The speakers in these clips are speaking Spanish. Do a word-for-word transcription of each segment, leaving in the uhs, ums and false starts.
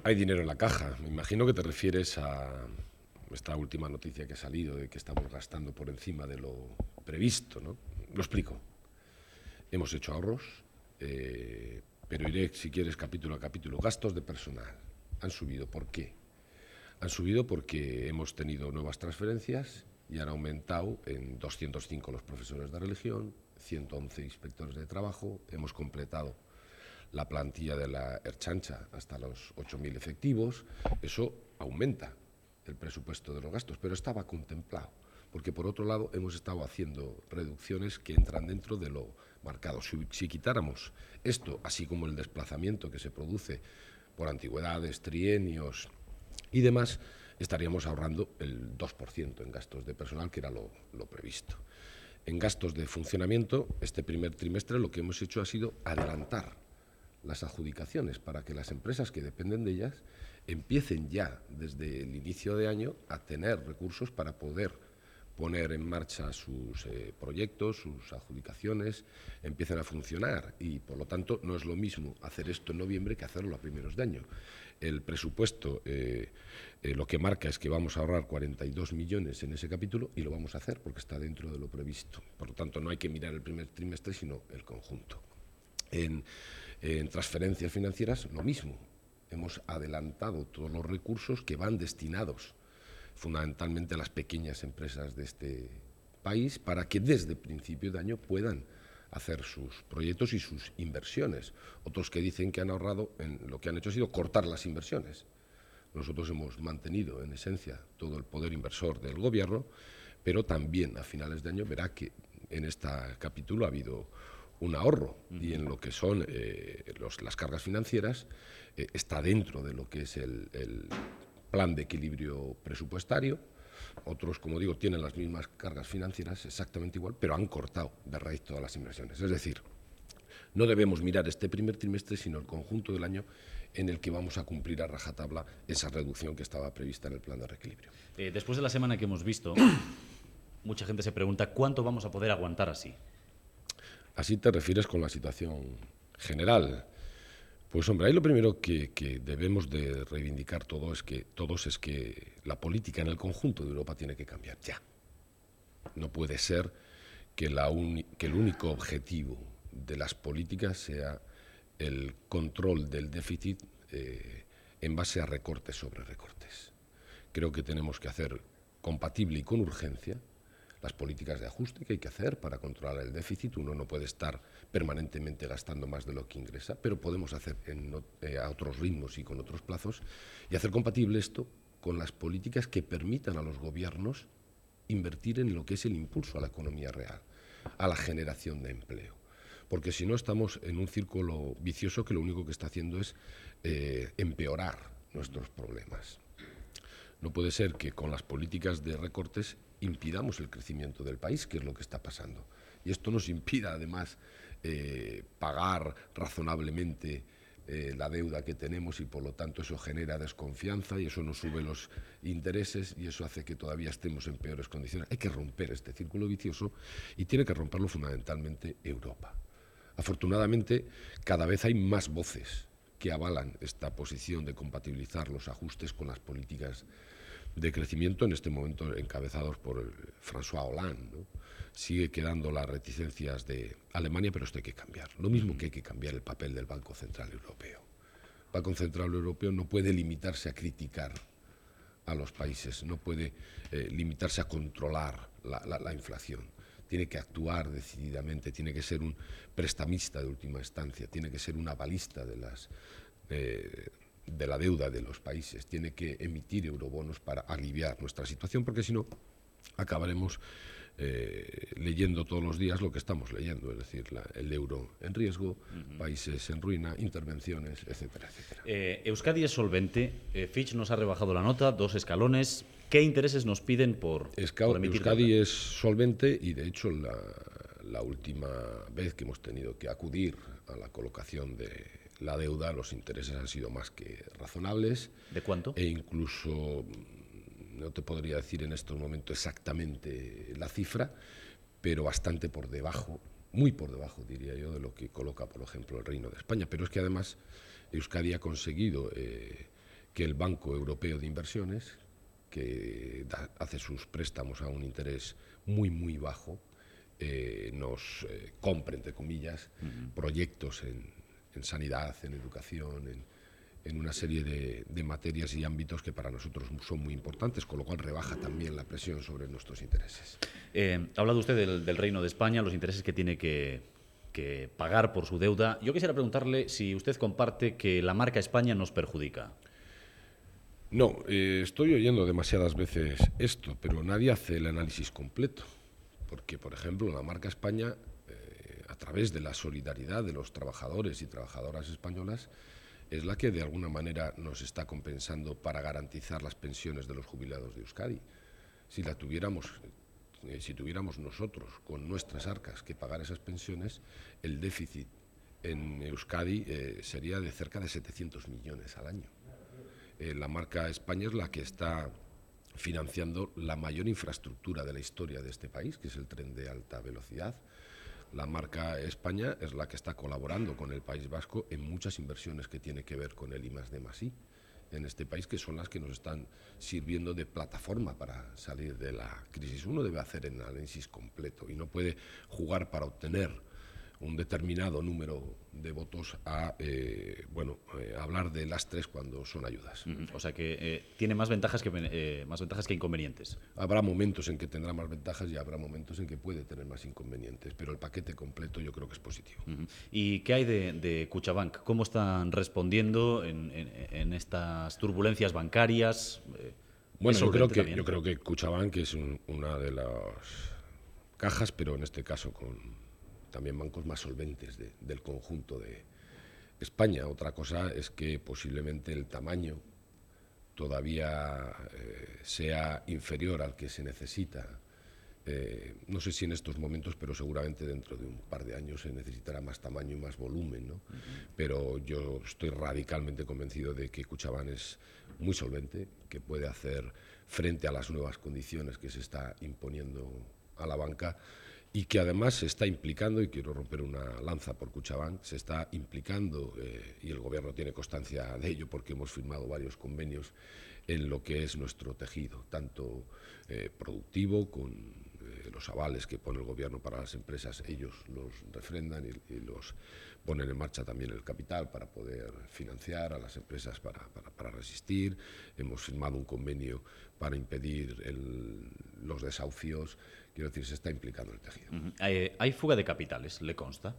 hay dinero en la caja. Me imagino que te refieres a esta última noticia que ha salido de que estamos gastando por encima de lo previsto, ¿no? Lo explico. Hemos hecho ahorros, eh, pero iré, si quieres, capítulo a capítulo. Gastos de personal han subido. ¿Por qué? Han subido porque hemos tenido nuevas transferencias y han aumentado en doscientos cinco los profesores de religión, ciento once inspectores de trabajo, hemos completado la plantilla de la Ertzaintza hasta los ocho mil efectivos. Eso aumenta el presupuesto de los gastos, pero estaba contemplado, porque por otro lado hemos estado haciendo reducciones que entran dentro de lo marcado. Si, si quitáramos esto, así como el desplazamiento que se produce por antigüedades, trienios y demás, estaríamos ahorrando el dos por ciento en gastos de personal, que era lo, lo previsto. En gastos de funcionamiento, este primer trimestre lo que hemos hecho ha sido adelantar las adjudicaciones para que las empresas que dependen de ellas empiecen ya desde el inicio de año a tener recursos para poder poner en marcha sus eh, proyectos, sus adjudicaciones, empiecen a funcionar y, por lo tanto, no es lo mismo hacer esto en noviembre que hacerlo a primeros de año. El presupuesto eh, eh, lo que marca es que vamos a ahorrar cuarenta y dos millones en ese capítulo y lo vamos a hacer porque está dentro de lo previsto. Por lo tanto, no hay que mirar el primer trimestre, sino el conjunto. En, en transferencias financieras, lo mismo. Hemos adelantado todos los recursos que van destinados fundamentalmente a las pequeñas empresas de este país para que desde principio de año puedan hacer sus proyectos y sus inversiones. Otros que dicen que han ahorrado, en lo que han hecho ha sido cortar las inversiones. Nosotros hemos mantenido, en esencia, todo el poder inversor del Gobierno, pero también a finales de año verá que en este capítulo ha habido un ahorro uh-huh. y en lo que son eh, los, las cargas financieras eh, está dentro de lo que es el, el plan de equilibrio presupuestario. Otros, como digo, tienen las mismas cargas financieras exactamente igual, pero han cortado de raíz todas las inversiones. Es decir, no debemos mirar este primer trimestre, sino el conjunto del año en el que vamos a cumplir a rajatabla esa reducción que estaba prevista en el plan de reequilibrio. Eh, después de la semana que hemos visto, mucha gente se pregunta cuánto vamos a poder aguantar así. Así te refieres con la situación general. Pues hombre, ahí lo primero que, que debemos de reivindicar todo es que, todos es que la política en el conjunto de Europa tiene que cambiar ya. No puede ser que, la uni, que el único objetivo de las políticas sea el control del déficit eh, en base a recortes sobre recortes. Creo que tenemos que hacer compatible y con urgencia las políticas de ajuste que hay que hacer para controlar el déficit. Uno no puede estar permanentemente gastando más de lo que ingresa, pero podemos hacer en, eh, a otros ritmos y con otros plazos y hacer compatible esto con las políticas que permitan a los gobiernos invertir en lo que es el impulso a la economía real, a la generación de empleo. Porque si no estamos en un círculo vicioso que lo único que está haciendo es eh, empeorar nuestros problemas. No puede ser que con las políticas de recortes impidamos el crecimiento del país, que es lo que está pasando. Y esto nos impida, además, eh, pagar razonablemente eh, la deuda que tenemos y, por lo tanto, eso genera desconfianza y eso nos sube los intereses y eso hace que todavía estemos en peores condiciones. Hay que romper este círculo vicioso y tiene que romperlo fundamentalmente Europa. Afortunadamente, cada vez hay más voces que avalan esta posición de compatibilizar los ajustes con las políticas de crecimiento, en este momento encabezados por el François Hollande, ¿no? Sigue quedando las reticencias de Alemania, pero esto hay que cambiar. Lo mismo que hay que cambiar el papel del Banco Central Europeo. El Banco Central Europeo no puede limitarse a criticar a los países, no puede eh, limitarse a controlar la, la, la inflación. Tiene que actuar decididamente, tiene que ser un prestamista de última instancia, tiene que ser un avalista de las... Eh, de la deuda de los países, tiene que emitir eurobonos para aliviar nuestra situación, porque si no acabaremos eh, leyendo todos los días lo que estamos leyendo, es decir, la, el euro en riesgo, uh-huh. países en ruina, intervenciones, etcétera, etcétera. Eh, Euskadi es solvente, eh, Fitch nos ha rebajado la nota, dos escalones. ¿Qué intereses nos piden por, Esca por emitir Euskadi deuda? Es solvente y, de hecho, la, la última vez que hemos tenido que acudir a la colocación de la deuda, los intereses han sido más que razonables. ¿De cuánto? E incluso, no te podría decir en estos momentos exactamente la cifra, pero bastante por debajo, muy por debajo, diría yo, de lo que coloca, por ejemplo, el Reino de España. Pero es que además Euskadi ha conseguido eh, que el Banco Europeo de Inversiones, que da, hace sus préstamos a un interés muy, muy bajo, eh, nos eh, compre, entre comillas, uh-huh. proyectos en, en sanidad, en educación, en, en una serie de, de materias y ámbitos que para nosotros son muy importantes, con lo cual rebaja también la presión sobre nuestros intereses. Eh, ha hablado usted del, del Reino de España, los intereses que tiene que, que pagar por su deuda. Yo quisiera preguntarle si usted comparte que la marca España nos perjudica. No, eh, estoy oyendo demasiadas veces esto, pero nadie hace el análisis completo. Porque, por ejemplo, la marca España, eh, a través de la solidaridad de los trabajadores y trabajadoras españolas, es la que de alguna manera nos está compensando para garantizar las pensiones de los jubilados de Euskadi. Si la tuviéramos, eh, si tuviéramos nosotros con nuestras arcas que pagar esas pensiones, el déficit en Euskadi eh, sería de cerca de setecientos millones al año. Eh, la marca España es la que está financiando la mayor infraestructura de la historia de este país, que es el tren de alta velocidad. La marca España es la que está colaborando con el País Vasco en muchas inversiones que tienen que ver con el I más D más I en este país, que son las que nos están sirviendo de plataforma para salir de la crisis. Uno debe hacer el análisis completo y no puede jugar para obtener un determinado número de votos a eh, bueno eh, hablar de lastres cuando son ayudas. Uh-huh. O sea que eh, tiene más ventajas que eh, más ventajas que inconvenientes. Habrá momentos en que tendrá más ventajas y habrá momentos en que puede tener más inconvenientes, pero el paquete completo yo creo que es positivo. Uh-huh. ¿Y qué hay de, de Kutxabank? ¿Cómo están respondiendo en, en, en estas turbulencias bancarias? Eh, bueno, yo creo que yo creo que Kutxabank es un, una de las cajas, pero en este caso con también bancos más solventes de, del conjunto de España. Otra cosa es que posiblemente el tamaño todavía eh, sea inferior al que se necesita. Eh, no sé si en estos momentos, pero seguramente dentro de un par de años se necesitará más tamaño y más volumen, ¿no? Uh-huh. Pero yo estoy radicalmente convencido de que Kutxabank es muy solvente, que puede hacer frente a las nuevas condiciones que se está imponiendo a la banca, y que además se está implicando, y quiero romper una lanza por Kutxabank, se está implicando, eh, y el Gobierno tiene constancia de ello porque hemos firmado varios convenios en lo que es nuestro tejido, tanto eh, productivo, con eh, los avales que pone el Gobierno para las empresas, ellos los refrendan y, y los ponen en marcha también el capital para poder financiar a las empresas para, para, para resistir. Hemos firmado un convenio para impedir el, los desahucios. Quiero decir, se está implicando el tejido. Uh-huh. ¿Hay, ¿Hay fuga de capitales? ¿Le consta?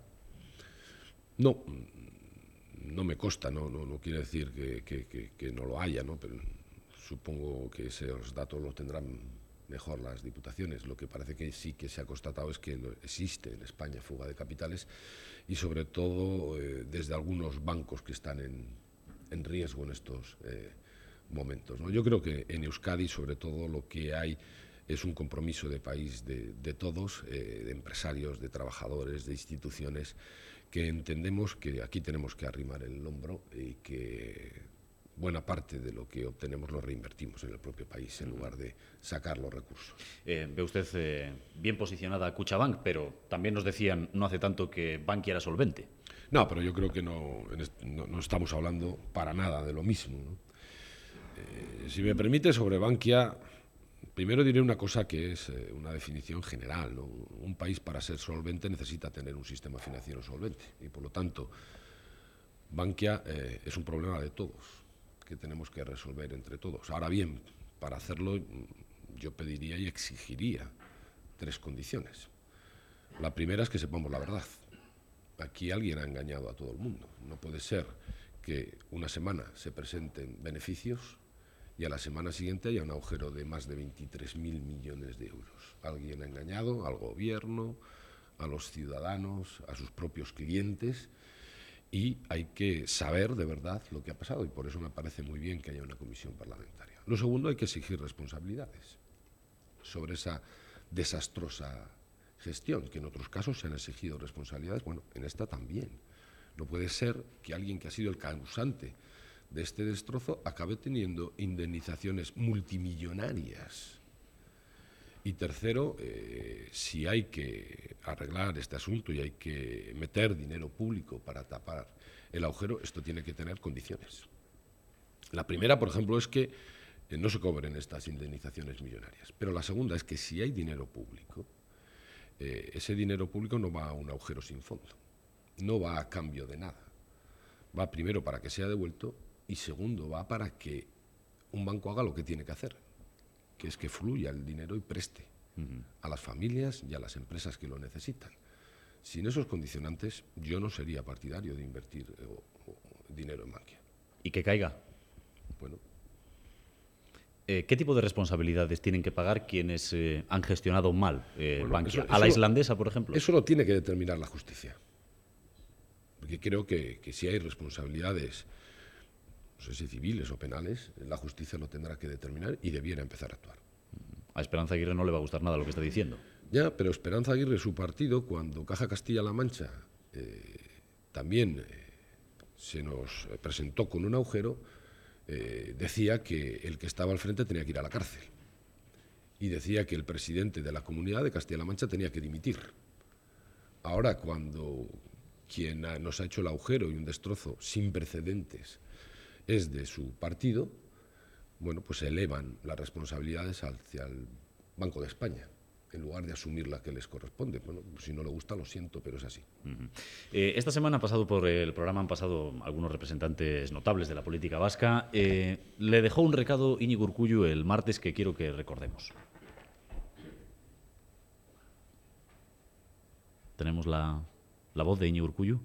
No, no me consta, no, no, no quiere decir que, que, que, que no lo haya, ¿no? Pero supongo que esos datos los tendrán mejor las diputaciones. Lo que parece que sí que se ha constatado es que existe en España fuga de capitales y sobre todo eh, desde algunos bancos que están en, en riesgo en estos eh, momentos, ¿no? Yo creo que en Euskadi sobre todo lo que hay es un compromiso de país de, de todos, eh, de empresarios, de trabajadores, de instituciones, que entendemos que aquí tenemos que arrimar el hombro y que buena parte de lo que obtenemos lo reinvertimos en el propio país en lugar de sacar los recursos. Eh, ve usted eh, bien posicionada Kutxabank, pero también nos decían no hace tanto que Bankia era solvente. No, pero yo creo que no, no, no estamos hablando para nada de lo mismo, ¿no? Eh, si me permite, sobre Bankia, primero diré una cosa que es eh, una definición general, ¿no? Un país para ser solvente necesita tener un sistema financiero solvente y por lo tanto Bankia eh, es un problema de todos que tenemos que resolver entre todos. Ahora bien, para hacerlo yo pediría y exigiría tres condiciones. La primera es que sepamos la verdad. Aquí alguien ha engañado a todo el mundo. No puede ser que una semana se presenten beneficios y a la semana siguiente haya un agujero de más de veintitrés mil millones de euros. Alguien ha engañado al gobierno, a los ciudadanos, a sus propios clientes, y hay que saber de verdad lo que ha pasado, y por eso me parece muy bien que haya una comisión parlamentaria. Lo segundo, hay que exigir responsabilidades sobre esa desastrosa gestión, que en otros casos se han exigido responsabilidades, bueno, en esta también. No puede ser que alguien que ha sido el causante de este destrozo acabe teniendo indemnizaciones multimillonarias. Y tercero, eh, si hay que arreglar este asunto y hay que meter dinero público para tapar el agujero, esto tiene que tener condiciones. La primera, por ejemplo, es que eh, no se cobren estas indemnizaciones millonarias. Pero la segunda es que si hay dinero público, eh, ese dinero público no va a un agujero sin fondo, no va a cambio de nada. Va primero para que sea devuelto y segundo va para que un banco haga lo que tiene que hacer, que es que fluya el dinero y preste uh-huh. a las familias y a las empresas que lo necesitan. Sin esos condicionantes, yo no sería partidario de invertir eh, o, o dinero en Bankia. ¿Y que caiga? Bueno. Eh, ¿Qué tipo de responsabilidades tienen que pagar quienes eh, han gestionado mal eh, bueno, Bankia? Eso, ¿A la eso islandesa, por ejemplo? Eso lo tiene que determinar la justicia. Porque creo que, que si hay responsabilidades, no sé si civiles o penales, la justicia lo tendrá que determinar y debiera empezar a actuar. A Esperanza Aguirre no le va a gustar nada lo que está diciendo. Ya, pero Esperanza Aguirre, su partido, cuando Caja Castilla-La Mancha eh, también eh, se nos presentó con un agujero, eh, decía que el que estaba al frente tenía que ir a la cárcel. Y decía que el presidente de la Comunidad de Castilla-La Mancha tenía que dimitir. Ahora, cuando quien ha, nos ha hecho el agujero y un destrozo sin precedentes es de su partido, bueno, pues se elevan las responsabilidades hacia el Banco de España, en lugar de asumir la que les corresponde. Bueno, pues si no le gusta, lo siento, pero es así. Uh-huh. eh, esta semana ha pasado por el programa, han pasado algunos representantes notables de la política vasca. Eh, le dejó un recado Íñigo Urkullu el martes que quiero que recordemos. Tenemos la, la voz de Íñigo Urkullu.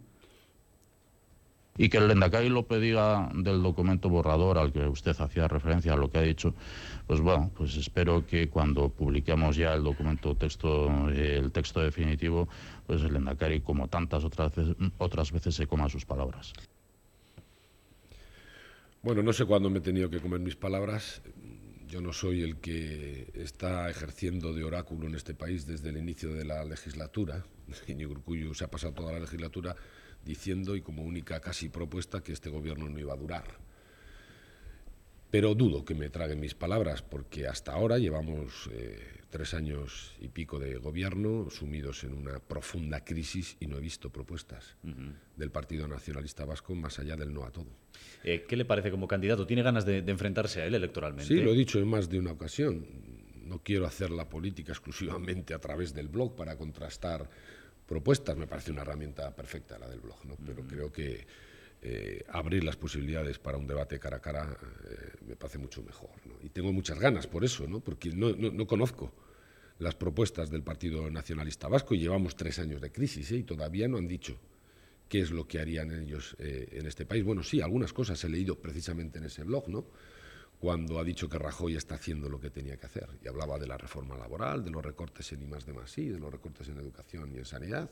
Y que el Lehendakari lo pedía del documento borrador al que usted hacía referencia, a lo que ha dicho, pues bueno, pues espero que cuando publiquemos ya el documento texto, el texto definitivo, pues el Lehendakari, como tantas otras veces, otras veces, se coma sus palabras. Bueno, no sé cuándo me he tenido que comer mis palabras. Yo no soy el que está ejerciendo de oráculo en este país desde el inicio de la legislatura. Íñigo Urkullu se ha pasado toda la legislatura diciendo, y como única casi propuesta, que este gobierno no iba a durar. Pero dudo que me traguen mis palabras, porque hasta ahora llevamos eh, tres años y pico de gobierno, sumidos en una profunda crisis, y no he visto propuestas uh-huh. del Partido Nacionalista Vasco más allá del no a todo. Eh, ¿Qué le parece como candidato? ¿Tiene ganas de, de enfrentarse a él electoralmente? Sí, lo he dicho en más de una ocasión. No quiero hacer la política exclusivamente a través del blog para contrastar propuestas. Me parece una herramienta perfecta la del blog, ¿no? Pero uh-huh. creo que eh, abrir las posibilidades para un debate cara a cara eh, me parece mucho mejor, ¿no? Y tengo muchas ganas por eso, ¿no? Porque no, no, no conozco las propuestas del Partido Nacionalista Vasco y llevamos tres años de crisis, ¿eh? Y todavía no han dicho qué es lo que harían ellos eh, en este país. Bueno, sí, algunas cosas he leído precisamente en ese blog, ¿no? Cuando ha dicho que Rajoy está haciendo lo que tenía que hacer. Y hablaba de la reforma laboral, de los recortes en I más D más I, de los recortes en educación y en sanidad.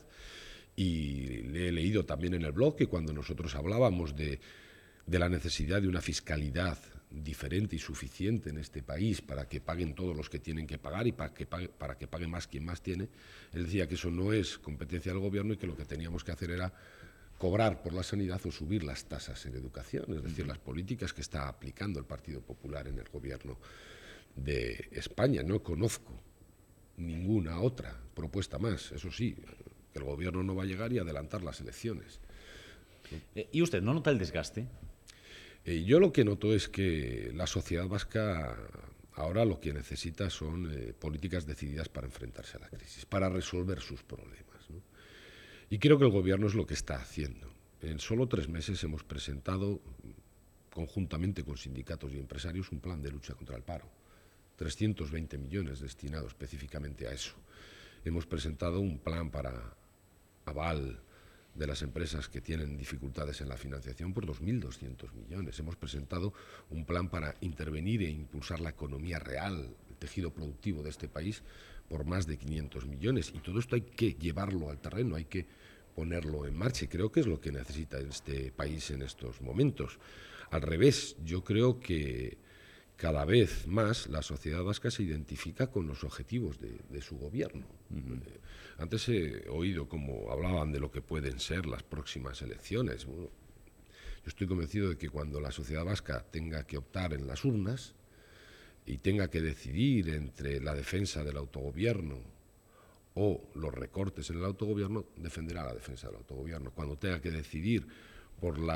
Y le he leído también en el blog que cuando nosotros hablábamos de, de la necesidad de una fiscalidad diferente y suficiente en este país para que paguen todos los que tienen que pagar y para que pague, para que pague más quien más tiene, él decía que eso no es competencia del gobierno y que lo que teníamos que hacer era cobrar por la sanidad o subir las tasas en educación, es decir, las políticas que está aplicando el Partido Popular en el gobierno de España. No conozco ninguna otra propuesta más, eso sí, que el gobierno no va a llegar y adelantar las elecciones. Eh, ¿Y usted no nota el desgaste? Eh, yo lo que noto es que la sociedad vasca ahora lo que necesita son eh, políticas decididas para enfrentarse a la crisis, para resolver sus problemas, ¿no? Y creo que el gobierno es lo que está haciendo. En solo tres meses hemos presentado, conjuntamente con sindicatos y empresarios, un plan de lucha contra el paro. trescientos veinte millones destinados específicamente a eso. Hemos presentado un plan para aval de las empresas que tienen dificultades en la financiación por dos mil doscientos millones. Hemos presentado un plan para intervenir e impulsar la economía real, el tejido productivo de este país, por más de quinientos millones. Y todo esto hay que llevarlo al terreno, hay que ponerlo en marcha. Y creo que es lo que necesita este país en estos momentos. Al revés, yo creo que cada vez más la sociedad vasca se identifica con los objetivos de, de su gobierno. Uh-huh. Eh, antes he oído cómo hablaban de lo que pueden ser las próximas elecciones. Bueno, yo estoy convencido de que cuando la sociedad vasca tenga que optar en las urnas y tenga que decidir entre la defensa del autogobierno o los recortes en el autogobierno, defenderá la defensa del autogobierno. Cuando tenga que decidir por la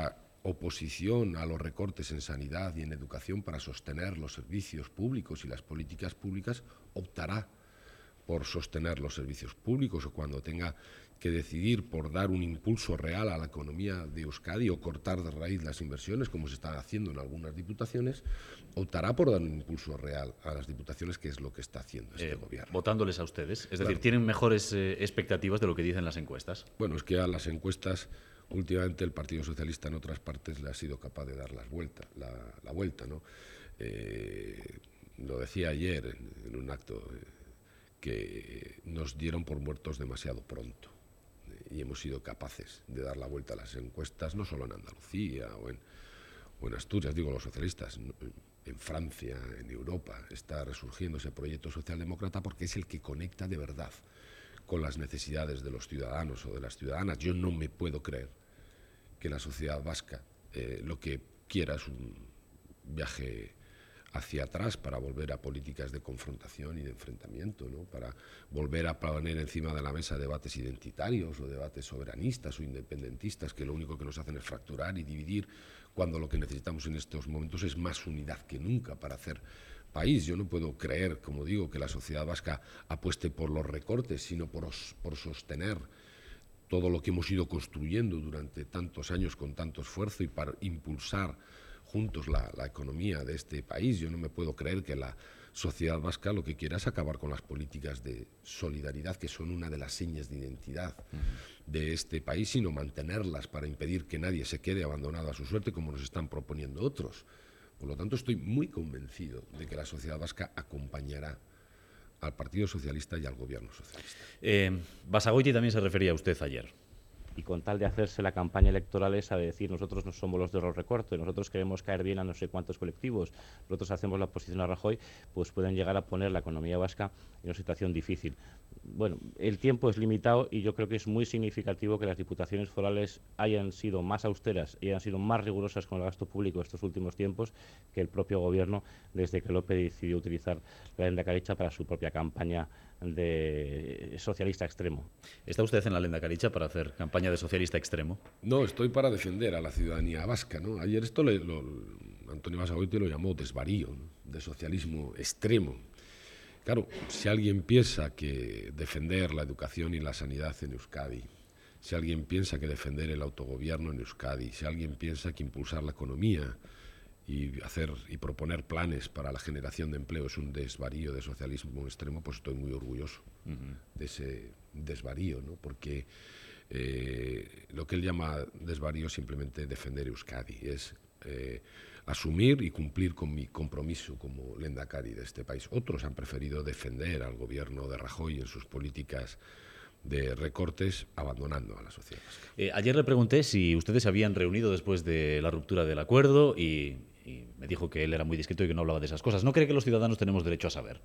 oposición a los recortes en sanidad y en educación para sostener los servicios públicos y las políticas públicas, optará por sostener los servicios públicos, o cuando tenga que decidir por dar un impulso real a la economía de Euskadi o cortar de raíz las inversiones, como se está haciendo en algunas diputaciones, optará por dar un impulso real a las diputaciones, que es lo que está haciendo este eh, gobierno. Votándoles a ustedes. Es Claro. decir, ¿tienen mejores eh, expectativas de lo que dicen las encuestas? Bueno, es que a las encuestas últimamente el Partido Socialista en otras partes le ha sido capaz de dar las vueltas, la, la vuelta, ¿no? Eh, lo decía ayer en, en un acto, eh, que nos dieron por muertos demasiado pronto, eh, y hemos sido capaces de dar la vuelta a las encuestas, no solo en Andalucía o en, o en Asturias, digo los socialistas, en Francia, en Europa, está resurgiendo ese proyecto socialdemócrata porque es el que conecta de verdad con las necesidades de los ciudadanos o de las ciudadanas. Yo no me puedo creer que la sociedad vasca eh, lo que quiera es un viaje hacia atrás para volver a políticas de confrontación y de enfrentamiento, ¿no? Para volver a poner encima de la mesa debates identitarios o debates soberanistas o independentistas, que lo único que nos hacen es fracturar y dividir, cuando lo que necesitamos en estos momentos es más unidad que nunca para hacer país. Yo no puedo creer, como digo, que la sociedad vasca apueste por los recortes, sino por, os, por sostener todo lo que hemos ido construyendo durante tantos años con tanto esfuerzo y para impulsar juntos la, la economía de este país. Yo no me puedo creer que la sociedad vasca lo que quiera es acabar con las políticas de solidaridad, que son una de las señas de identidad uh-huh. de este país, sino mantenerlas para impedir que nadie se quede abandonado a su suerte, como nos están proponiendo otros. Por lo tanto, estoy muy convencido de que la sociedad vasca acompañará al Partido Socialista y al Gobierno Socialista. Eh, Basagoiti también se refería a usted ayer. Y con tal de hacerse la campaña electoral esa de decir nosotros no somos los de los recortes, nosotros queremos caer bien a no sé cuántos colectivos, nosotros hacemos la oposición a Rajoy, pues pueden llegar a poner la economía vasca en una situación difícil. Bueno, el tiempo es limitado y yo creo que es muy significativo que las diputaciones forales hayan sido más austeras y hayan sido más rigurosas con el gasto público estos últimos tiempos que el propio gobierno, desde que López decidió utilizar la Lehendakaritza para su propia campaña de socialista extremo. ¿Está usted en la Lehendakaritza para hacer campaña de socialista extremo? No, estoy para defender a la ciudadanía vasca, ¿no? Ayer esto le, lo, Antonio Basagoiti lo llamó desvarío, ¿no? De socialismo extremo. Claro, si alguien piensa que defender la educación y la sanidad en Euskadi, si alguien piensa que defender el autogobierno en Euskadi, si alguien piensa que impulsar la economía y hacer y proponer planes para la generación de empleo es un desvarío de socialismo extremo, pues estoy muy orgulloso uh-huh. de ese desvarío, ¿no? Porque eh, lo que él llama desvarío es simplemente defender Euskadi, es eh, asumir y cumplir con mi compromiso como Lehendakari de este país. Otros han preferido defender al gobierno de Rajoy en sus políticas de recortes, abandonando a la sociedad vasca. Eh, ayer le pregunté si ustedes se habían reunido después de la ruptura del acuerdo y, y me dijo que él era muy discreto y que no hablaba de esas cosas. ¿No cree que los ciudadanos tenemos derecho a saber?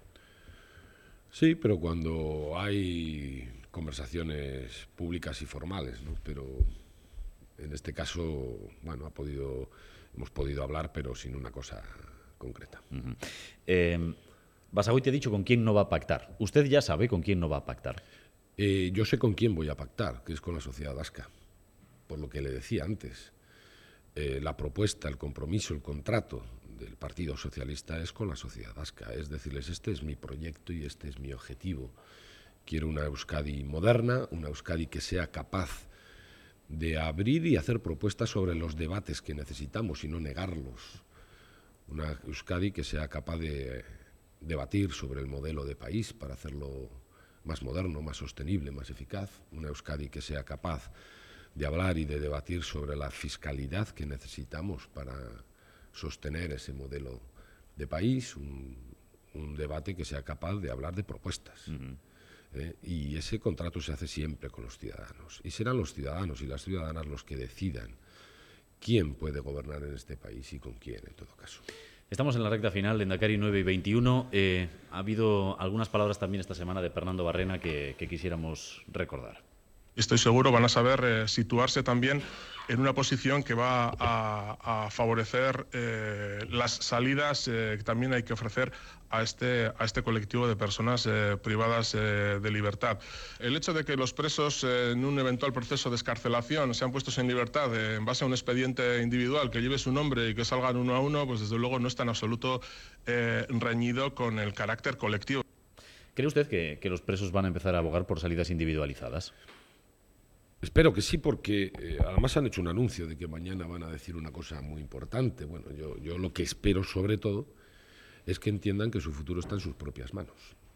Sí, pero cuando hay conversaciones públicas y formales, ¿no? Pero en este caso, bueno, ha podido, hemos podido hablar, pero sin una cosa concreta. Uh-huh. eh, Basagoiti ha dicho con quién no va a pactar. ¿Usted ya sabe con quién no va a pactar? Eh, yo sé con quién voy a pactar, que es con la sociedad vasca, por lo que le decía antes. Eh, la propuesta, el compromiso, el contrato del Partido Socialista es con la sociedad vasca, es decirles, este es mi proyecto y este es mi objetivo. Quiero una Euskadi moderna, una Euskadi que sea capaz de abrir y hacer propuestas sobre los debates que necesitamos y no negarlos. Una Euskadi que sea capaz de debatir sobre el modelo de país para hacerlo más moderno, más sostenible, más eficaz. Una Euskadi que sea capaz de hablar y de debatir sobre la fiscalidad que necesitamos para sostener ese modelo de país. Un, un debate que sea capaz de hablar de propuestas. Uh-huh. Eh, y ese contrato se hace siempre con los ciudadanos. Y serán los ciudadanos y las ciudadanas los que decidan quién puede gobernar en este país y con quién, en todo caso. Estamos en la recta final, Lehendakari nueve y veintiuno. Eh, ha habido algunas palabras también esta semana de Fernando Barrena que, que quisiéramos recordar. Estoy seguro van a saber eh, situarse también en una posición que va a, a favorecer eh, las salidas eh, que también hay que ofrecer a este, a este colectivo de personas eh, privadas eh, de libertad. El hecho de que los presos eh, en un eventual proceso de excarcelación sean puestos en libertad eh, en base a un expediente individual que lleve su nombre y que salgan uno a uno, pues desde luego no está en absoluto eh, reñido con el carácter colectivo. ¿Cree usted que, que los presos van a empezar a abogar por salidas individualizadas? Espero que sí, porque eh, además han hecho un anuncio de que mañana van a decir una cosa muy importante. Bueno, yo, yo lo que espero sobre todo es que entiendan que su futuro está en sus propias manos,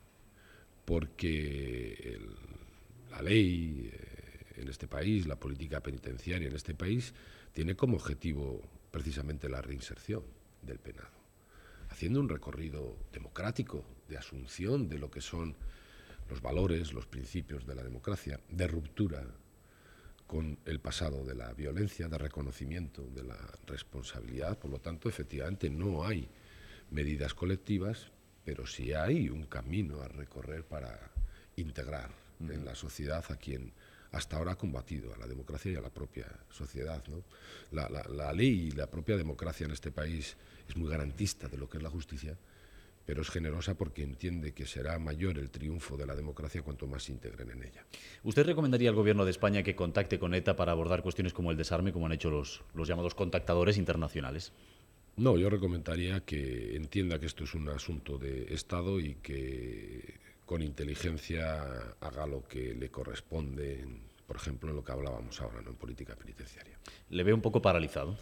porque el, la ley eh, en este país, la política penitenciaria en este país, tiene como objetivo precisamente la reinserción del penado, haciendo un recorrido democrático de asunción de lo que son los valores, los principios de la democracia, de ruptura con el pasado de la violencia, de reconocimiento de la responsabilidad. Por lo tanto, efectivamente, no hay medidas colectivas, pero sí hay un camino a recorrer para integrar uh-huh. en la sociedad a quien hasta ahora ha combatido, a la democracia y a la propia sociedad, ¿no? La, la, la ley y la propia democracia en este país es muy garantista de lo que es la justicia, pero es generosa porque entiende que será mayor el triunfo de la democracia cuanto más se integren en ella. ¿Usted recomendaría al Gobierno de España que contacte con ETA para abordar cuestiones como el desarme, como han hecho los, los llamados contactadores internacionales? No, yo recomendaría que entienda que esto es un asunto de Estado y que con inteligencia haga lo que le corresponde, en, por ejemplo, en lo que hablábamos ahora, ¿no?, en política penitenciaria. ¿Le ve un poco paralizado?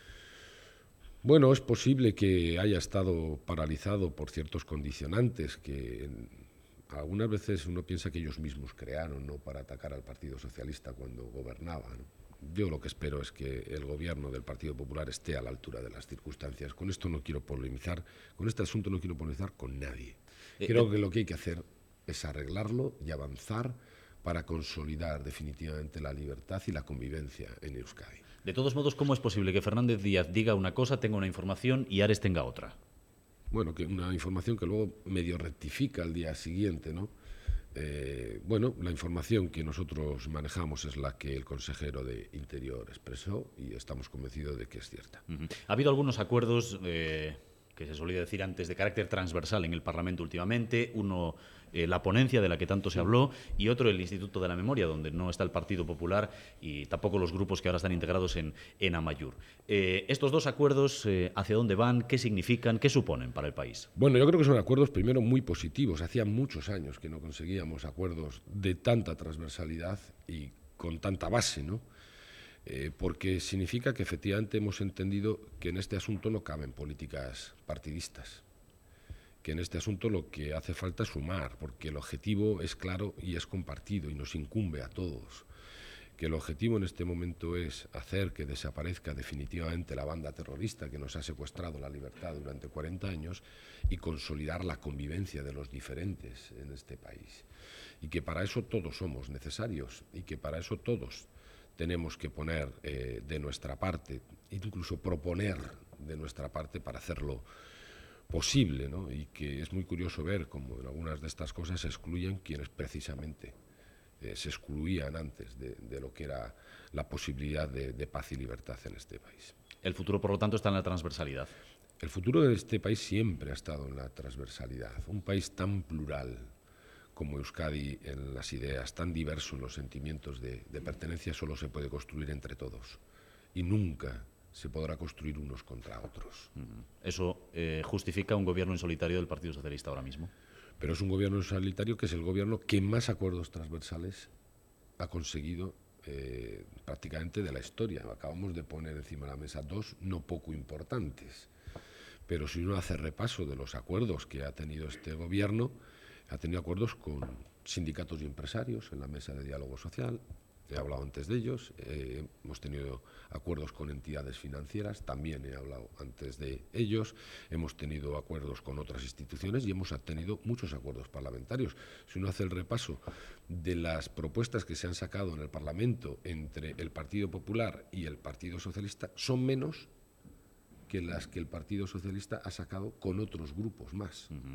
Bueno, es posible que haya estado paralizado por ciertos condicionantes que algunas veces uno piensa que ellos mismos crearon, ¿no?, para atacar al Partido Socialista cuando gobernaba, ¿no? Yo lo que espero es que el gobierno del Partido Popular esté a la altura de las circunstancias. Con esto no quiero polemizar, con este asunto no quiero polemizar con nadie. Creo que lo que hay que hacer es arreglarlo y avanzar para consolidar definitivamente la libertad y la convivencia en Euskadi. De todos modos, ¿cómo es posible que Fernández Díaz diga una cosa, tenga una información y Ares tenga otra? Bueno, que una información que luego medio rectifica al día siguiente, ¿no? Eh, bueno, la información que nosotros manejamos es la que el consejero de Interior expresó y estamos convencidos de que es cierta. Uh-huh. Ha habido algunos acuerdos eh, que se solía decir antes de carácter transversal en el Parlamento últimamente, uno eh, la ponencia de la que tanto se habló y otro el Instituto de la Memoria, donde no está el Partido Popular y tampoco los grupos que ahora están integrados en, en Amaiur. Eh, estos dos acuerdos, eh, ¿hacia dónde van? ¿Qué significan? ¿Qué suponen para el país? Bueno, yo creo que son acuerdos primero muy positivos. Hacía muchos años que no conseguíamos acuerdos de tanta transversalidad y con tanta base, ¿no? Eh, porque significa que efectivamente hemos entendido que en este asunto no caben políticas partidistas, que en este asunto lo que hace falta es sumar, porque el objetivo es claro y es compartido y nos incumbe a todos, que el objetivo en este momento es hacer que desaparezca definitivamente la banda terrorista que nos ha secuestrado la libertad durante cuarenta años y consolidar la convivencia de los diferentes en este país, y que para eso todos somos necesarios y que para eso todos tenemos que poner eh, de nuestra parte, incluso proponer de nuestra parte para hacerlo posible, ¿no? Y que es muy curioso ver cómo en algunas de estas cosas se excluyen quienes precisamente eh, se excluían antes de, de lo que era la posibilidad de, de paz y libertad en este país. El futuro, por lo tanto, está en la transversalidad. El futuro de este país siempre ha estado en la transversalidad. Un país tan plural como Euskadi en las ideas, tan diverso en los sentimientos de, de pertenencia, solo se puede construir entre todos y nunca se podrá construir unos contra otros. ¿Eso eh, justifica un gobierno en solitario del Partido Socialista ahora mismo? Pero es un gobierno en solitario que es el gobierno que más acuerdos transversales ha conseguido eh, prácticamente de la historia. Acabamos de poner encima de la mesa dos no poco importantes, pero si uno hace repaso de los acuerdos que ha tenido este gobierno, ha tenido acuerdos con sindicatos y empresarios en la mesa de diálogo social, he hablado antes de ellos, eh, hemos tenido acuerdos con entidades financieras, también he hablado antes de ellos, hemos tenido acuerdos con otras instituciones y hemos tenido muchos acuerdos parlamentarios. Si uno hace el repaso de las propuestas que se han sacado en el Parlamento entre el Partido Popular y el Partido Socialista, son menos que las que el Partido Socialista ha sacado con otros grupos más. Uh-huh.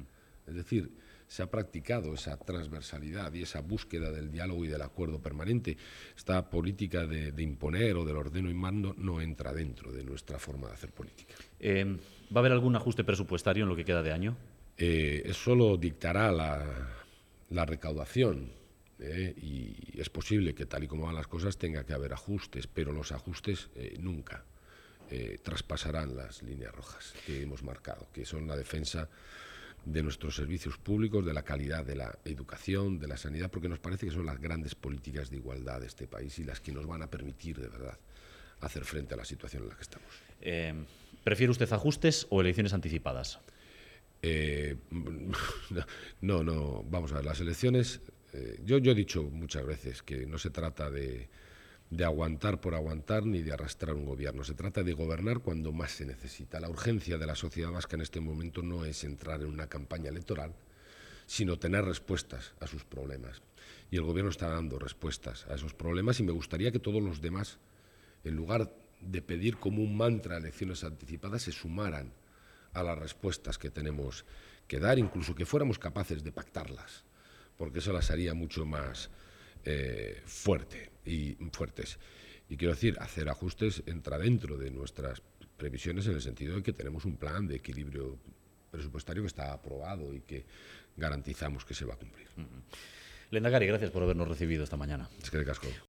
Es decir, se ha practicado esa transversalidad y esa búsqueda del diálogo y del acuerdo permanente. Esta política de, de imponer o del ordeno y mando no entra dentro de nuestra forma de hacer política. Eh, ¿Va a haber algún ajuste presupuestario en lo que queda de año? Eh, eso lo dictará la, la recaudación. Eh, y es posible que, tal y como van las cosas, tenga que haber ajustes, pero los ajustes eh, nunca eh, traspasarán las líneas rojas que hemos marcado, que son la defensa de nuestros servicios públicos, de la calidad de la educación, de la sanidad, porque nos parece que son las grandes políticas de igualdad de este país y las que nos van a permitir, de verdad, hacer frente a la situación en la que estamos. Eh, ¿Prefiere usted ajustes o elecciones anticipadas? Eh, no, no, vamos a ver, las elecciones... Eh, yo, yo he dicho muchas veces que no se trata de, de aguantar por aguantar ni de arrastrar un gobierno, se trata de gobernar cuando más se necesita. La urgencia de la sociedad vasca en este momento no es entrar en una campaña electoral, sino tener respuestas a sus problemas. Y el gobierno está dando respuestas a esos problemas y me gustaría que todos los demás, en lugar de pedir como un mantra elecciones anticipadas, se sumaran a las respuestas que tenemos que dar, incluso que fuéramos capaces de pactarlas, porque eso las haría mucho más eh, fuerte y fuertes. Y quiero decir, hacer ajustes entra dentro de nuestras previsiones en el sentido de que tenemos un plan de equilibrio presupuestario que está aprobado y que garantizamos que se va a cumplir. Uh-huh. Lehendakari, gracias por habernos recibido esta mañana. Es que de casco.